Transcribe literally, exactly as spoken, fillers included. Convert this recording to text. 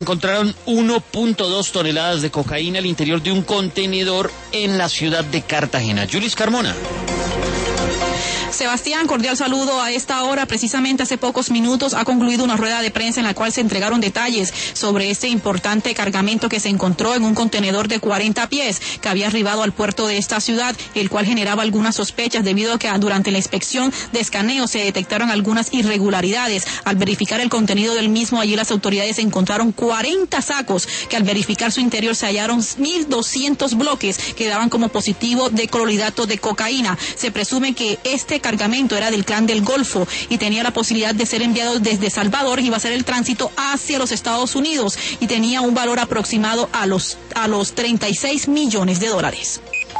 Encontraron uno punto dos toneladas de cocaína al interior de un contenedor en la ciudad de Cartagena. Julis Carmona. Sebastián, cordial saludo a esta hora. Precisamente hace pocos minutos ha concluido una rueda de prensa en la cual se entregaron detalles sobre este importante cargamento que se encontró en un contenedor de cuarenta pies que había arribado al puerto de esta ciudad, el cual generaba algunas sospechas debido a que durante la inspección de escaneo se detectaron algunas irregularidades. Al verificar el contenido del mismo, allí las autoridades encontraron cuarenta sacos que al verificar su interior se hallaron mil doscientos bloques que daban como positivo de clorhidrato de cocaína. Se presume que este cargamento era del Clan del Golfo y tenía la posibilidad de ser enviado desde Salvador y iba a hacer el tránsito hacia los Estados Unidos y tenía un valor aproximado a los a los treinta y seis millones de dólares.